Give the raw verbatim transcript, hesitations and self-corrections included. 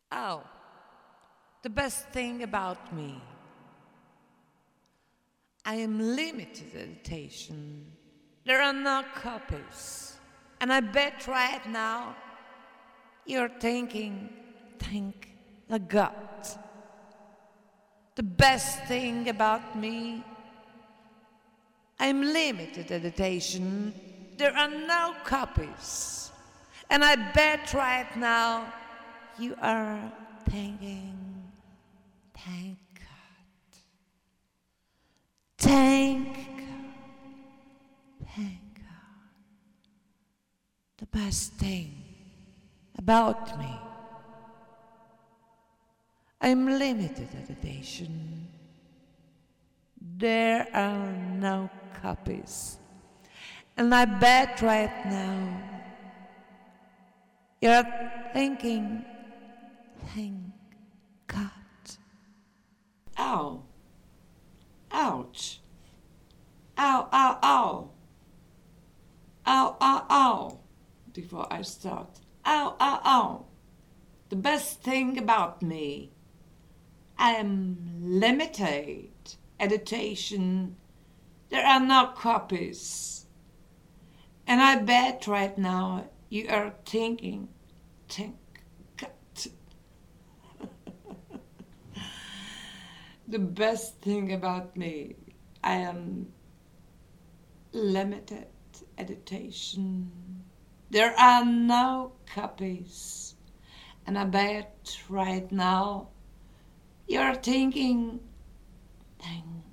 Oh, the best thing about me, I am limited edition. There are no copies. And I bet right now you're thinking, thank the God. The best thing about me, I'm limited edition. There are no copies. And I bet right now you are thinking, thank God. Thank God. Thank God. The best thing about me, I'm limited edition. There are no copies. And I bet right now you're thinking, thank God. Ow. Ouch. Ow, ow, ow. Ow, ow, ow. Before I start. Ow, ow, ow. The best thing about me, I am limited edition. There are no copies. And I bet right now you are thinking, thank God. The best thing about me, I am limited edition. There are no copies. And I bet right now you're thinking, thank